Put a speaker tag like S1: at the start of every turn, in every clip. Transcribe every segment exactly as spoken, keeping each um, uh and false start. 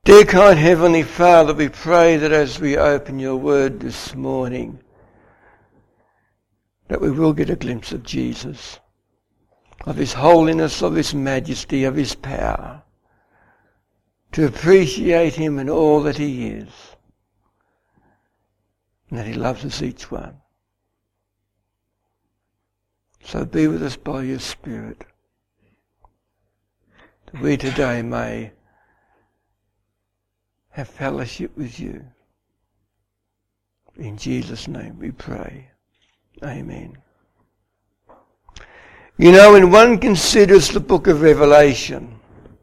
S1: Dear kind Heavenly Father, we pray that as we open your word this morning, that we will get a glimpse of Jesus, of his holiness, of his majesty, of his power, to appreciate him and all that he is, and that he loves us each one. So be with us by your Spirit, that we today may have fellowship with you. In Jesus' name we pray. Amen. You know, when one considers the book of Revelation,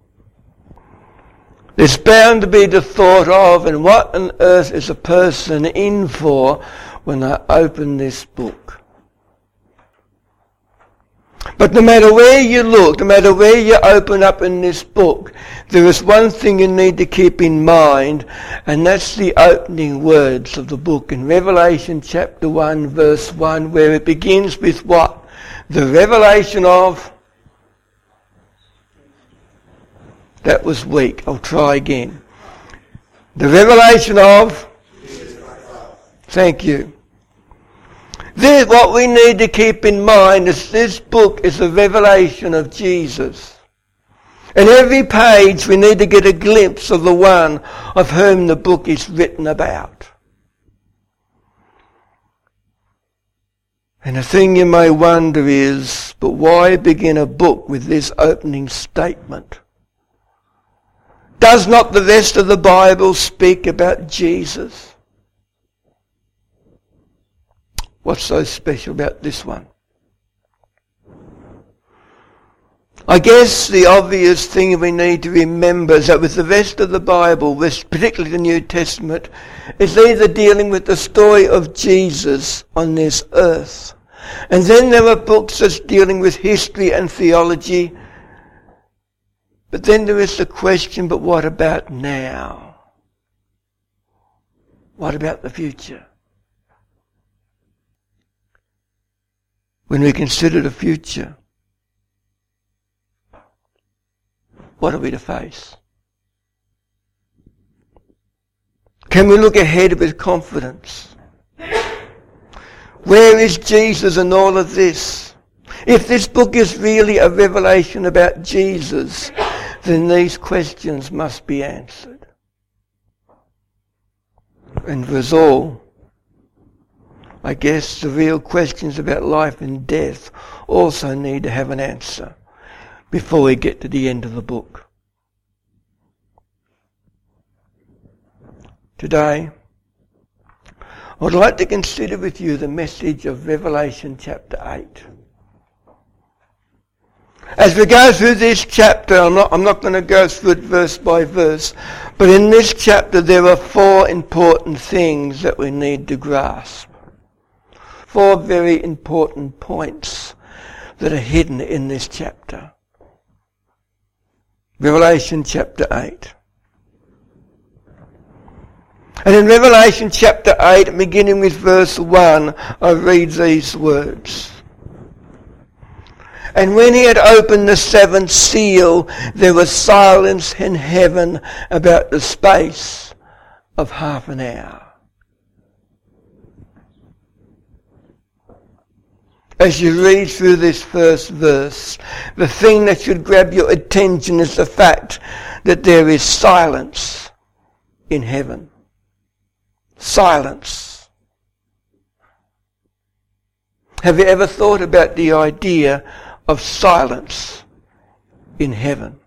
S1: there's bound to be the thought of, and what on earth is a person in for when they open this book? But no matter where you look, no matter where you open up in this book, there is one thing you need to keep in mind, and that's the opening words of the book in Revelation chapter one, verse one, where it begins with what? The revelation of... That was weak. I'll try again. The revelation of... Thank you. This, what we need to keep in mind is this book is a revelation of Jesus. In every page we need to get a glimpse of the one of whom the book is written about. And the thing you may wonder is, but why begin a book with this opening statement? Does not the rest of the Bible speak about Jesus? What's so special about this one? I guess the obvious thing we need to remember is that with the rest of the Bible, particularly the New Testament, is either dealing with the story of Jesus on this earth. And then there are books that's dealing with history and theology. But then there is the question, but what about now? What about the future? When we consider the future, what are we to face? Can we look ahead with confidence? Where is Jesus in all of this? If this book is really a revelation about Jesus, then these questions must be answered. And for us all, I guess the real questions about life and death also need to have an answer before we get to the end of the book. Today, I would like to consider with you the message of Revelation chapter eight. As we go through this chapter, I'm not, I'm not going to go through it verse by verse, but in this chapter there are four important things that we need to grasp. Four very important points that are hidden in this chapter. Revelation chapter eight. And in Revelation chapter eight, beginning with verse one, I read these words. And when he had opened the seventh seal, there was silence in heaven about the space of half an hour. As you read through this first verse, the thing that should grab your attention is the fact that there is silence in heaven. Silence. Have you ever thought about the idea of silence in heaven?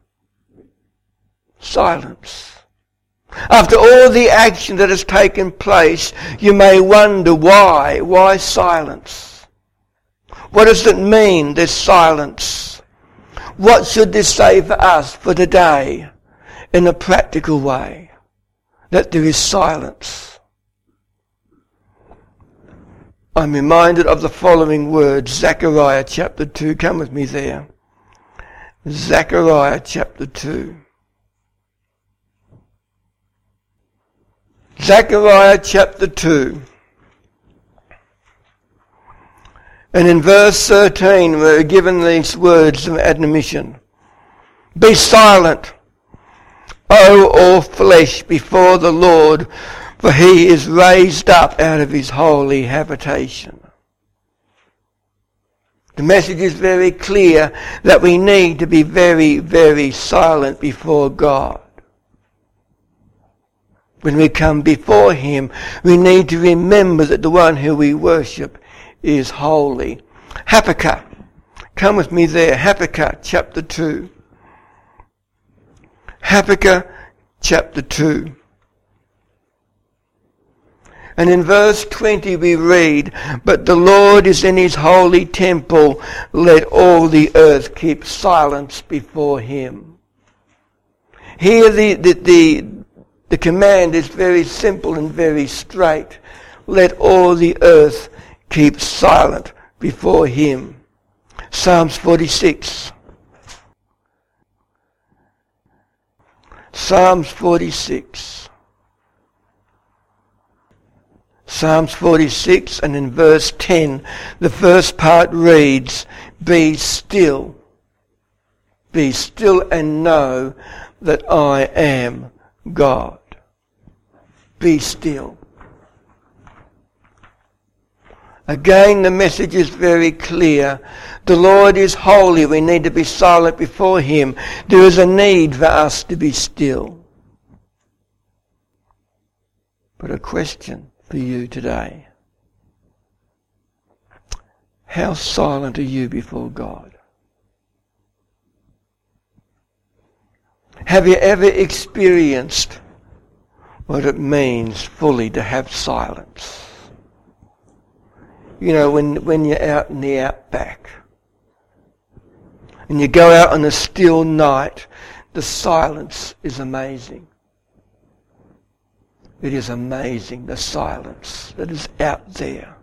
S1: Silence. After all the action that has taken place, you may wonder why. Why silence? What does it mean, this silence? What should this say for us for today in a practical way? That there is silence. I'm reminded of the following words, Zechariah chapter two. Come with me there. Zechariah chapter two. Zechariah chapter two. And in verse thirteen we're given these words of admonition. Be silent, O know all flesh before the Lord, for he is raised up out of his holy habitation. The message is very clear that we need to be very, very silent before God. When we come before him, we need to remember that the one who we worship is holy. Habakkuk. Come with me there. Habakkuk chapter two. Habakkuk chapter two. And in verse twenty we read, "But the Lord is in his holy temple. Let all the earth keep silence before him." Here the, the, the, the command is very simple and very straight. Let all the earth keep silent before him. Psalms forty-six. Psalms forty-six. Psalms forty-six, and in verse ten, the first part reads, "Be still, be still and know that I am God." Be still. Again, the message is very clear. The Lord is holy. We need to be silent before him. There is a need for us to be still. But a question for you today. How silent are you before God? Have you ever experienced what it means fully to have silence? You know, when, when you're out in the outback and you go out on a still night, the silence is amazing. It is amazing, the silence that is out there.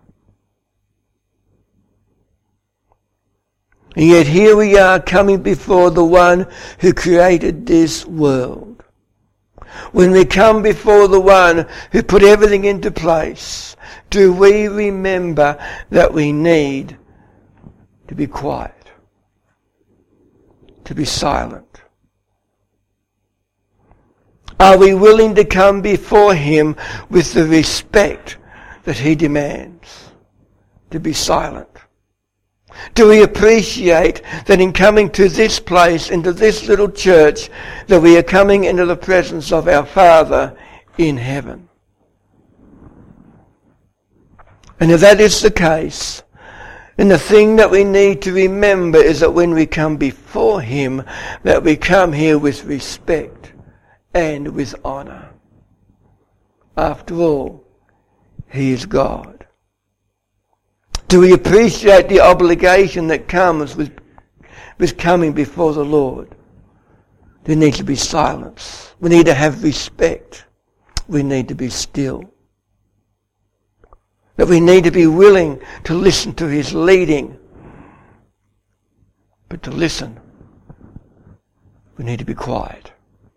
S1: And yet here we are coming before the one who created this world. When we come before the one who put everything into place, do we remember that we need to be quiet, to be silent? Are we willing to come before him with the respect that he demands, to be silent? Do we appreciate that in coming to this place, into this little church, that we are coming into the presence of our Father in heaven? And if that is the case, then the thing that we need to remember is that when we come before him, that we come here with respect and with honour. After all, he is God. Do we appreciate the obligation that comes with, with coming before the Lord? There needs to be silence. We need to have respect. We need to be still. That we need to be willing to listen to his leading. But to listen, we need to be quiet.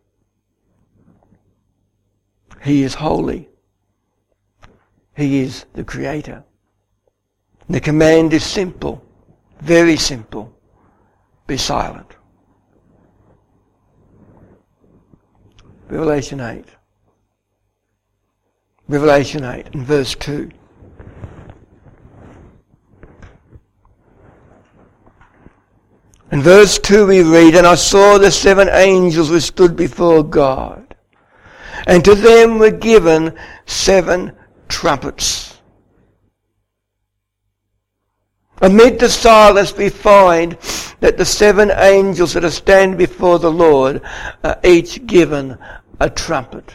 S1: He is holy. He is the Creator. The command is simple, very simple. Be silent. Revelation eight. Revelation eight and verse two. In verse two we read, "And I saw the seven angels which stood before God, and to them were given seven trumpets." Amid the silence we find that the seven angels that are standing before the Lord are each given a trumpet.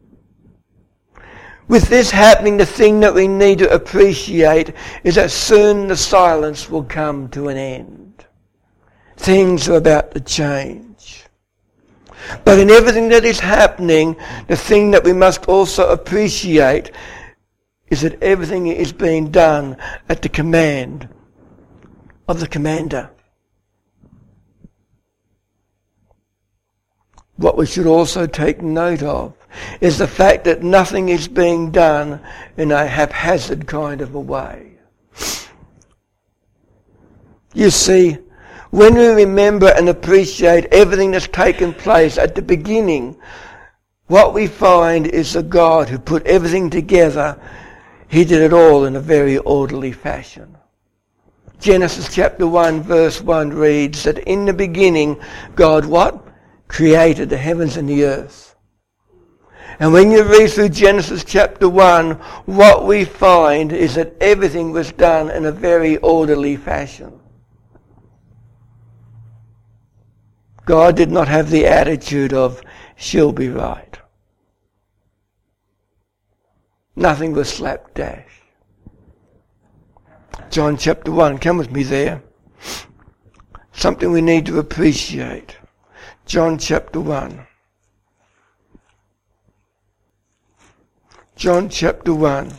S1: With this happening, the thing that we need to appreciate is that soon the silence will come to an end. Things are about to change. But in everything that is happening, the thing that we must also appreciate is that everything is being done at the command of the commander. What we should also take note of is the fact that nothing is being done in a haphazard kind of a way. You see, when we remember and appreciate everything that's taken place at the beginning, what we find is the God who put everything together. He did it all in a very orderly fashion. Genesis chapter one verse one reads that in the beginning God what? Created the heavens and the earth. And when you read through Genesis chapter one, what we find is that everything was done in a very orderly fashion. God did not have the attitude of, she'll be right. Nothing was slapdash. John chapter one, come with me there. Something we need to appreciate. John chapter one. John chapter one.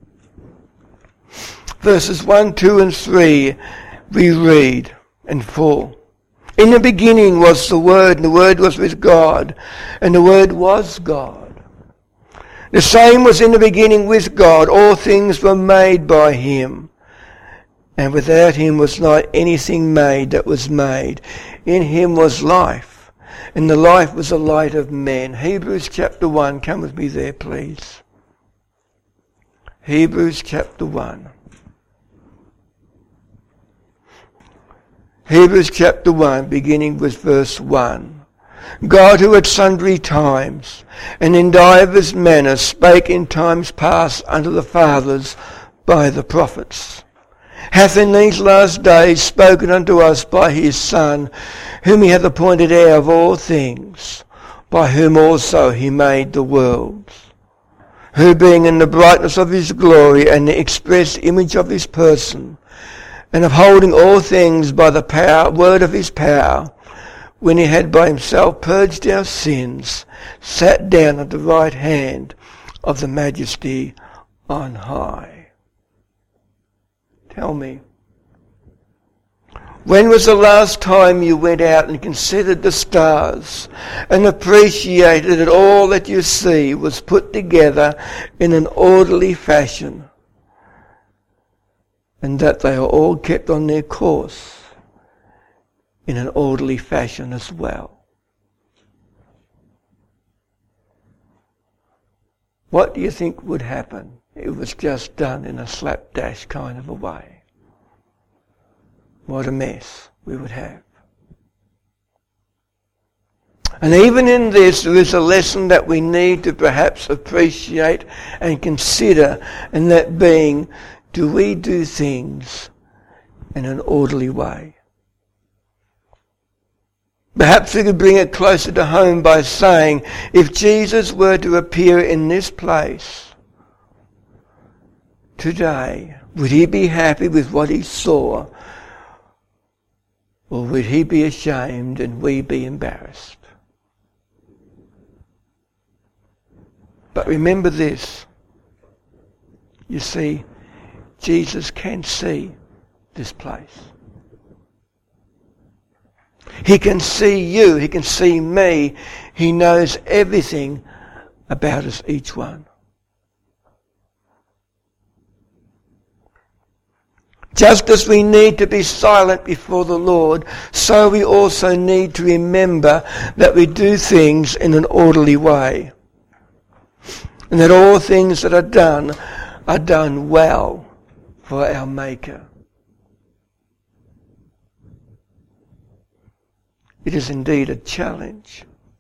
S1: Verses one, two and three we read, and four. In the beginning was the Word, and the Word was with God, and the Word was God. The same was in the beginning with God. All things were made by him, and without him was not anything made that was made. In him was life, and the life was the light of men. Hebrews chapter one, come with me there please. Hebrews chapter one. Hebrews chapter one, beginning with verse one. God, who at sundry times and in divers manners spake in times past unto the fathers by the prophets, hath in these last days spoken unto us by his Son, whom he hath appointed heir of all things, by whom also he made the worlds, who being in the brightness of his glory and the express image of his person, and upholding all things by the power, word of his power, when he had by himself purged our sins, sat down at the right hand of the Majesty on high. Tell me, when was the last time you went out and considered the stars and appreciated that all that you see was put together in an orderly fashion, and that they are all kept on their course in an orderly fashion as well? What do you think would happen if it was just done in a slapdash kind of a way? What a mess we would have. And even in this, there is a lesson that we need to perhaps appreciate and consider, and that being, do we do things in an orderly way? Perhaps we could bring it closer to home by saying, if Jesus were to appear in this place today, would he be happy with what he saw, or would he be ashamed and we be embarrassed? But remember this, you see, Jesus can see this place. He can see you. He can see me. He knows everything about us, each one. Just as we need to be silent before the Lord, so we also need to remember that we do things in an orderly way, and that all things that are done are done well for our Maker. It is indeed a challenge.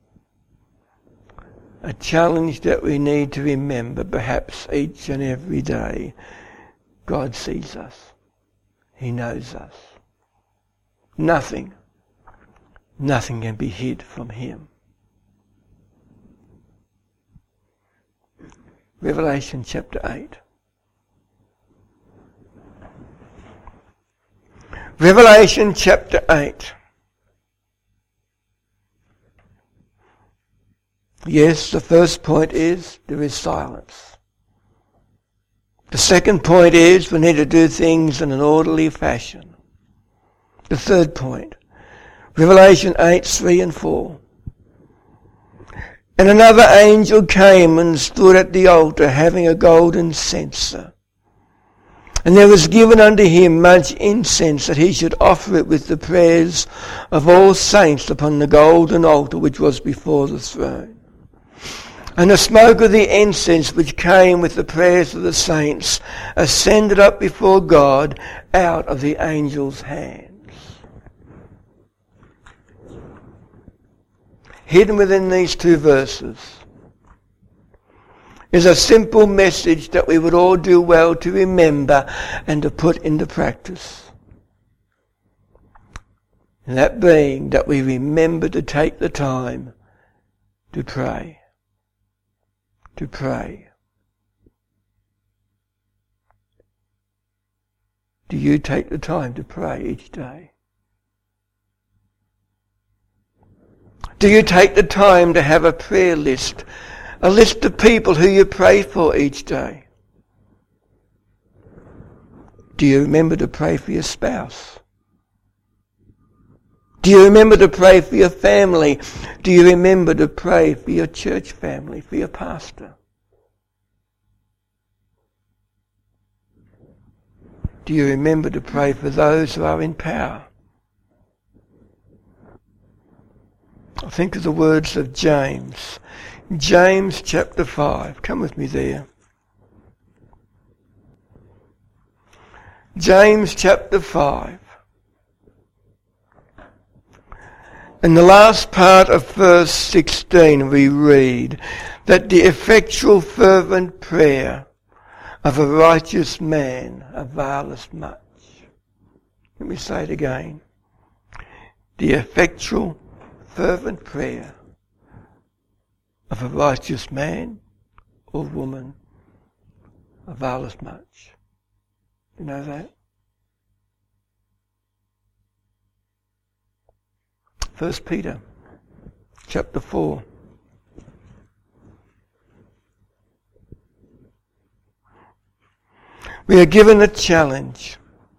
S1: A challenge that we need to remember perhaps each and every day. God sees us. He knows us. Nothing, nothing can be hid from him. Revelation chapter eight. Revelation chapter eight. Yes, the first point is there is silence. The second point is we need to do things in an orderly fashion. The third point, Revelation eight, three and four. And another angel came and stood at the altar having a golden censer. And there was given unto him much incense, that he should offer it with the prayers of all saints upon the golden altar which was before the throne. And the smoke of the incense which came with the prayers of the saints ascended up before God out of the angel's hands. Hidden within these two verses is a simple message that we would all do well to remember and to put into practice. And that being that we remember to take the time to pray. To pray. Do you take the time to pray each day? Do you take the time to have a prayer list? A list of people who you pray for each day? Do you remember to pray for your spouse? Do you remember to pray for your family? Do you remember to pray for your church family, for your pastor? Do you remember to pray for those who are in power? I think of the words of James. James chapter five. Come with me there. James chapter five. In the last part of verse sixteen we read that the effectual fervent prayer of a righteous man availeth much. Let me say it again. The effectual fervent prayer of a righteous man or woman availeth much. You know that? First Peter chapter four. We are given a challenge.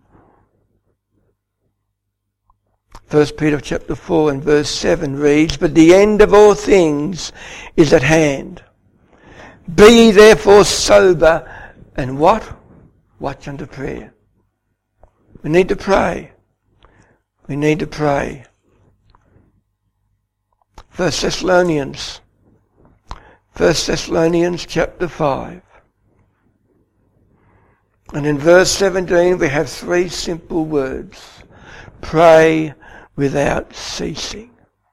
S1: First Peter chapter four and verse seven reads, "But the end of all things is at hand. Be ye therefore sober, and what? Watch unto prayer." We need to pray. We need to pray. First Thessalonians. First Thessalonians chapter five. And in verse seventeen we have three simple words. Pray without ceasing.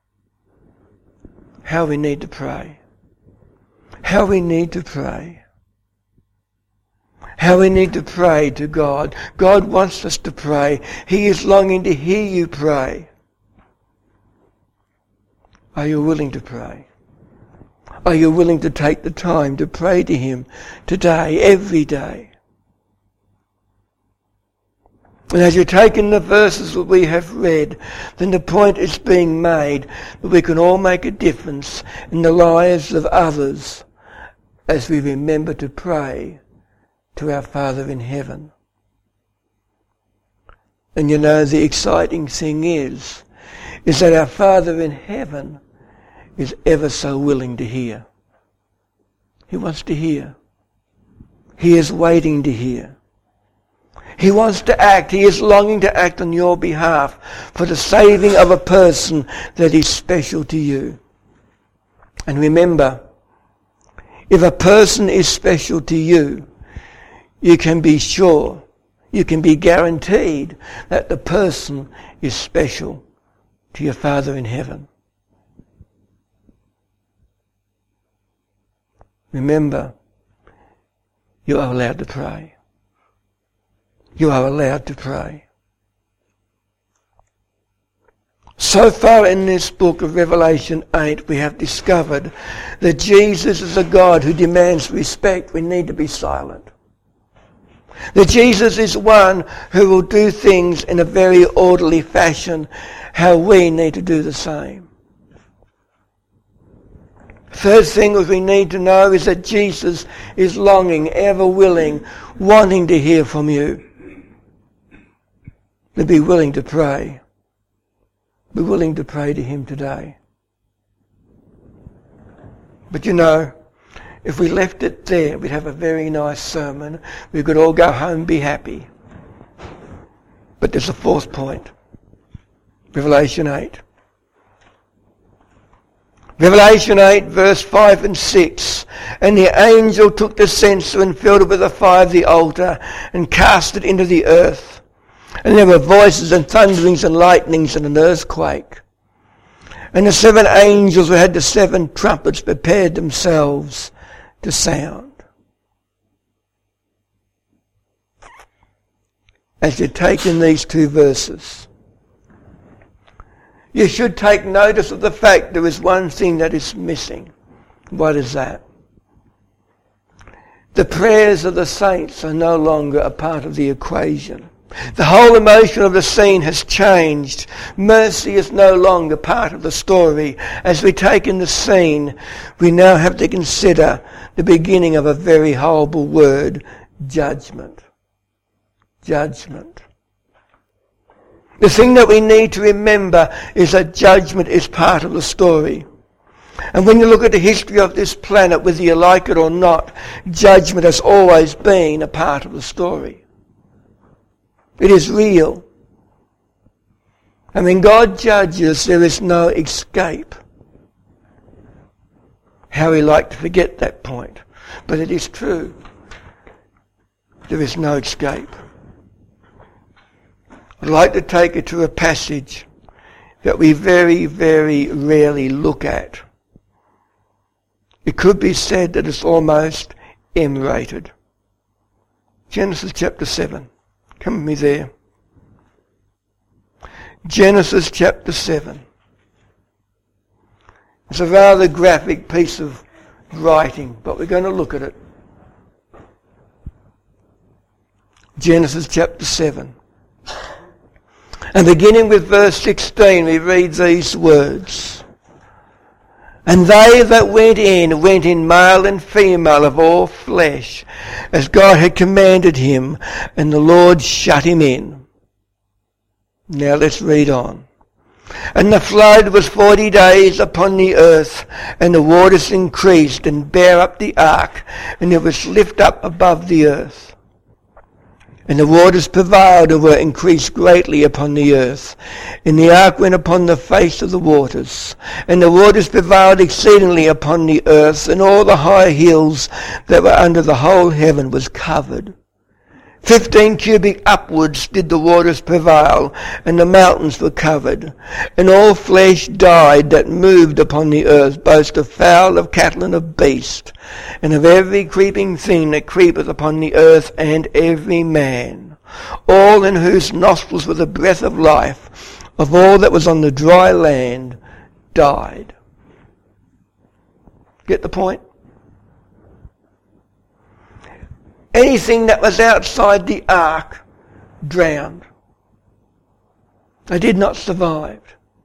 S1: How we need to pray. How we need to pray. How we need to pray to God. God wants us to pray. He is longing to hear you pray. Are you willing to pray? Are you willing to take the time to pray to Him today, every day? And as you take in the verses that we have read, then the point is being made that we can all make a difference in the lives of others as we remember to pray to our Father in heaven. And you know, the exciting thing is, is that our Father in heaven is ever so willing to hear. He wants to hear. He is waiting to hear. He wants to act. He is longing to act on your behalf for the saving of a person that is special to you. And remember, if a person is special to you, you can be sure, you can be guaranteed that the person is special to your Father in heaven. Remember, you are allowed to pray. You are allowed to pray. So far in this book of Revelation eight, we have discovered that Jesus is a God who demands respect. We need to be silent. That Jesus is one who will do things in a very orderly fashion, how we need to do the same. Third thing that we need to know is that Jesus is longing, ever willing, wanting to hear from you. To be willing to pray. Be willing to pray to Him today. But you know, if we left it there, we'd have a very nice sermon. We could all go home and be happy. But there's a fourth point. Revelation eight. Revelation eight, verse five and six. And the angel took the censer and filled it with the fire of the altar and cast it into the earth. And there were voices and thunderings and lightnings and an earthquake. And the seven angels who had the seven trumpets prepared themselves to sound. As you take in these two verses, you should take notice of the fact there is one thing that is missing. What is that? The prayers of the saints are no longer a part of the equation. The whole emotion of the scene has changed. Mercy is no longer part of the story. As we take in the scene, we now have to consider the beginning of a very horrible word, judgment. Judgment. The thing that we need to remember is that judgment is part of the story. And when you look at the history of this planet, whether you like it or not, judgment has always been a part of the story. It is real. And when God judges, there is no escape. How we like to forget that point. But it is true. There is no escape. I'd like to take you to a passage that we very, very rarely look at. It could be said that it's almost M-rated. Genesis chapter seven. Come with me there. Genesis chapter seven. It's a rather graphic piece of writing, but we're going to look at it. Genesis chapter seven. And beginning with verse sixteen, we read these words. And they that went in, went in male and female of all flesh, as God had commanded him, and the Lord shut him in. Now let's read on. And the flood was forty days upon the earth, and the waters increased, and bare up the ark, and it was lift up above the earth. And the waters prevailed and were increased greatly upon the earth. And the ark went upon the face of the waters. And the waters prevailed exceedingly upon the earth, and all the high hills that were under the whole heaven was covered. Fifteen cubit upwards did the waters prevail, and the mountains were covered. And all flesh died that moved upon the earth, both of fowl, of cattle, and of beast, and of every creeping thing that creepeth upon the earth, and every man. All in whose nostrils was the breath of life, of all that was on the dry land, died. Get the point? Anything that was outside the ark drowned. They did not survive.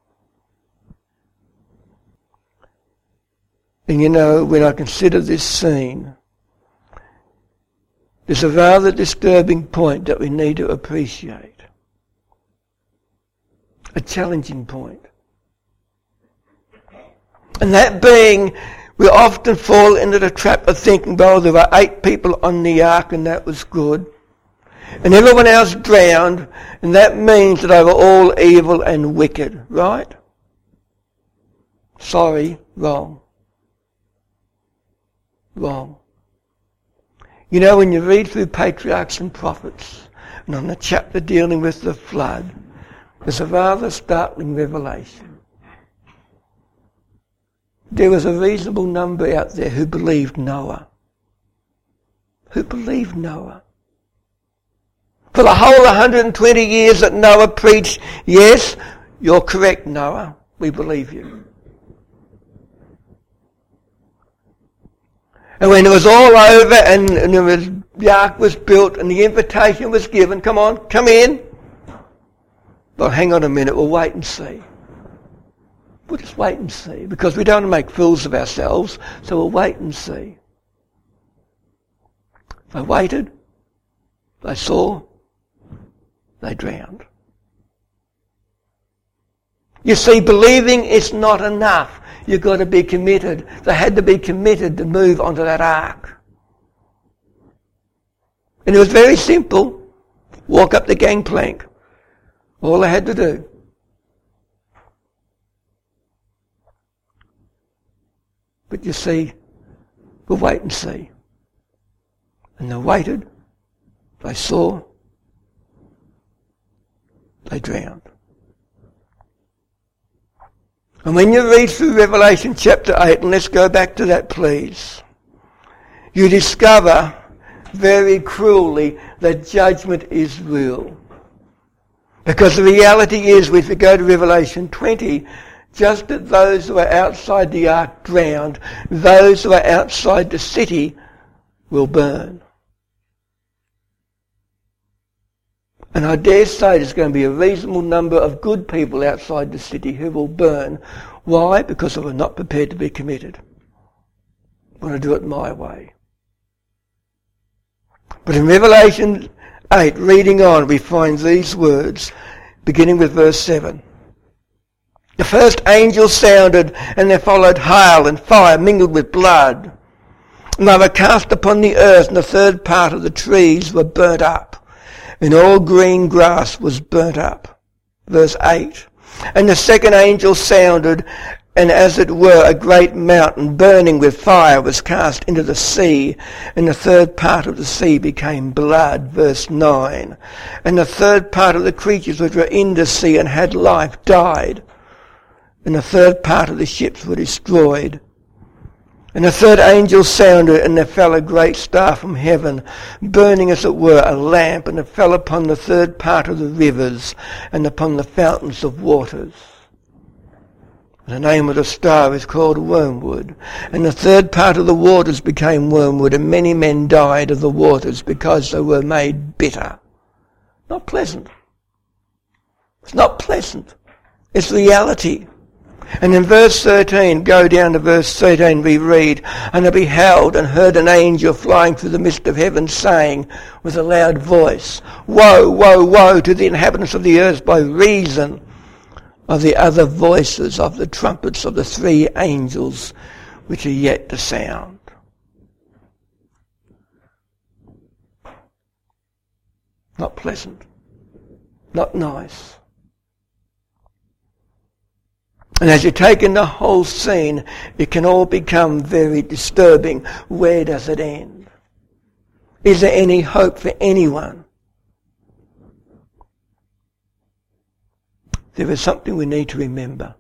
S1: And you know, when I consider this scene, there's a rather disturbing point that we need to appreciate. A challenging point. And that being, we often fall into the trap of thinking, well, there were eight people on the ark and that was good. And everyone else drowned, and that means that they were all evil and wicked, right? Sorry, wrong. Wrong. You know, when you read through patriarchs and prophets, and on the chapter dealing with the flood, there's a rather startling revelation. There was a reasonable number out there who believed Noah. Who believed Noah. For the whole one hundred twenty years that Noah preached, yes, you're correct, Noah, we believe you. And when it was all over and, and there was, the ark was built and the invitation was given, come on, come in. Well, hang on a minute, we'll wait and see. We'll just wait and see, because we don't want to make fools of ourselves, so we'll wait and see. They waited, they saw, they drowned. You see, believing is not enough. You've got to be committed. They had to be committed to move onto that ark. And it was very simple. Walk up the gangplank. All they had to do. But you see, we'll wait and see. And they waited, they saw, they drowned. And when you read through Revelation chapter eight, and let's go back to that please, you discover very cruelly that judgment is real. Because the reality is, if we go to Revelation twenty, just as those who are outside the ark drowned, those who are outside the city will burn. And I dare say there's going to be a reasonable number of good people outside the city who will burn. Why? Because they were not prepared to be committed. I want to do it my way. But in Revelation eight, reading on, we find these words, beginning with verse seven. The first angel sounded, and there followed hail and fire mingled with blood. And they were cast upon the earth, and the third part of the trees were burnt up, and all green grass was burnt up. Verse eight. And the second angel sounded, and as it were a great mountain burning with fire was cast into the sea, and the third part of the sea became blood. Verse nine. And the third part of the creatures which were in the sea and had life died, and the third part of the ships were destroyed. And the third angel sounded, and there fell a great star from heaven, burning as it were a lamp, and it fell upon the third part of the rivers, and upon the fountains of waters. The name of the star is called Wormwood. And the third part of the waters became wormwood, and many men died of the waters because they were made bitter. Not pleasant. It's not pleasant. It's reality. And in verse thirteen, go down to verse thirteen, we read, And I beheld and heard an angel flying through the midst of heaven, saying with a loud voice, Woe, woe, woe to the inhabitants of the earth by reason of the other voices of the trumpets of the three angels which are yet to sound. Not pleasant. Not nice. And as you take in the whole scene, it can all become very disturbing. Where does it end? Is there any hope for anyone? There is something we need to remember.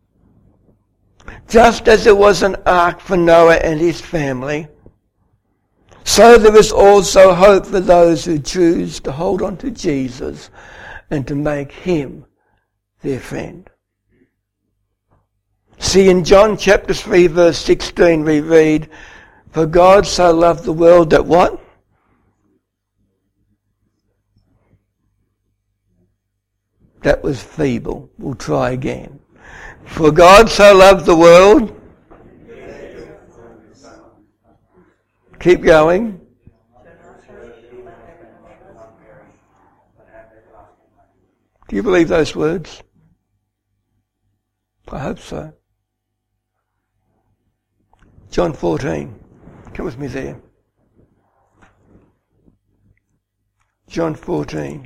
S1: Just as there was an ark for Noah and his family, so there is also hope for those who choose to hold on to Jesus and to make him their friend. See, in John chapter three verse sixteen we read, For God so loved the world that what? That was feeble. We'll try again. For God so loved the world. Keep going. Do you believe those words? I hope so. John fourteen. Come with me there. John fourteen.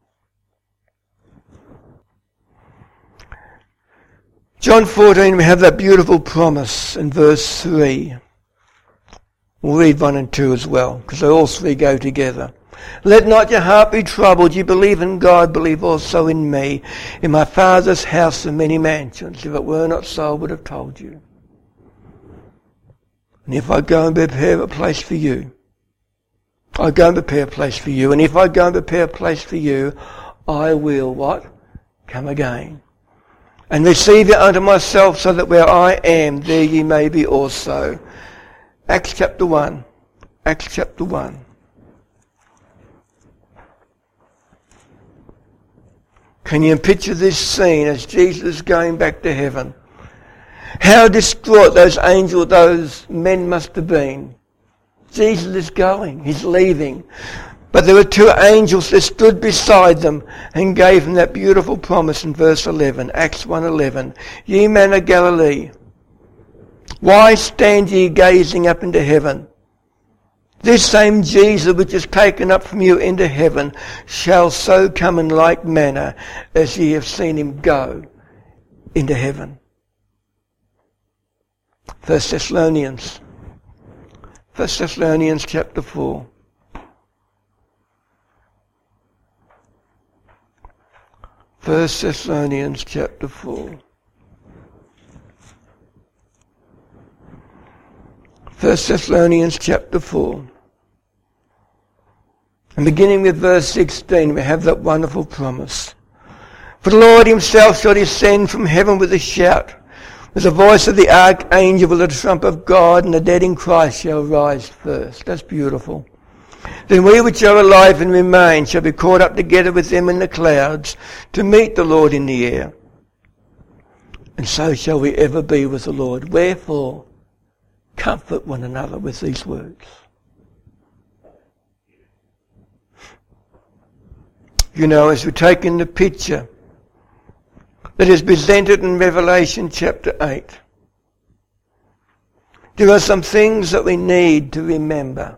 S1: John fourteen, we have that beautiful promise in verse three. We'll read one and two as well, because all three go together. Let not your heart be troubled. You believe in God, believe also in me. In my Father's house are many mansions. If it were not so, I would have told you. And if I go and prepare a place for you, I go and prepare a place for you. And if I go and prepare a place for you, I will, what? Come again. And receive you unto myself, so that where I am, there ye may be also. Acts chapter one. Acts chapter one. Can you picture this scene as Jesus is going back to heaven? How distraught those angels, those men must have been. Jesus is going. He's leaving. But there were two angels that stood beside them and gave them that beautiful promise in verse eleven, Acts one eleven. Ye men of Galilee, why stand ye gazing up into heaven? This same Jesus which is taken up from you into heaven shall so come in like manner as ye have seen him go into heaven. First Thessalonians. First Thessalonians chapter four. First Thessalonians chapter four. First Thessalonians chapter four. And beginning with verse sixteen, we have that wonderful promise. For the Lord himself shall descend from heaven with a shout, with the voice of the archangel, with the trump of God, and the dead in Christ shall rise first. That's beautiful. Then we which are alive and remain shall be caught up together with them in the clouds to meet the Lord in the air. And so shall we ever be with the Lord. Wherefore, comfort one another with these words. You know, as we take in the picture that is presented in Revelation chapter eight, there are some things that we need to remember.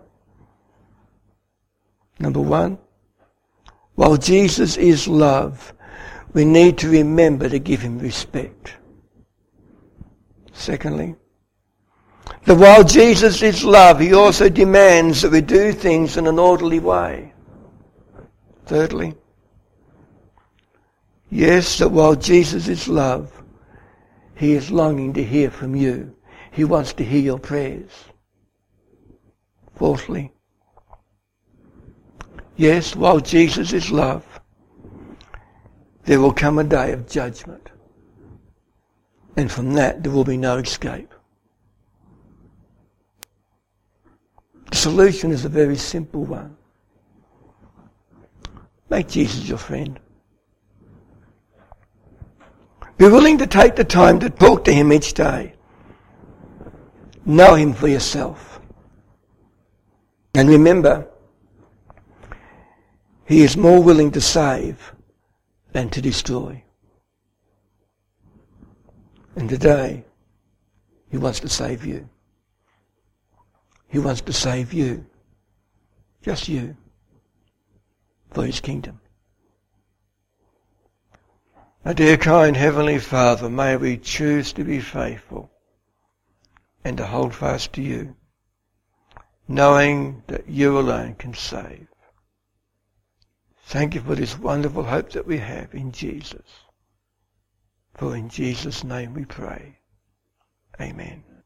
S1: Number one, while Jesus is love, we need to remember to give him respect. Secondly, that while Jesus is love, he also demands that we do things in an orderly way. Thirdly, yes, that while Jesus is love, he is longing to hear from you. He wants to hear your prayers. Fourthly, yes, while Jesus is love, there will come a day of judgment. And from that, there will be no escape. The solution is a very simple one. Make Jesus your friend. Be willing to take the time to talk to him each day. Know him for yourself. And remember, he is more willing to save than to destroy. And today, he wants to save you. He wants to save you. Just you. For his kingdom. Our dear kind Heavenly Father, may we choose to be faithful and to hold fast to you, knowing that you alone can save. Thank you for this wonderful hope that we have in Jesus. For in Jesus' name we pray. Amen.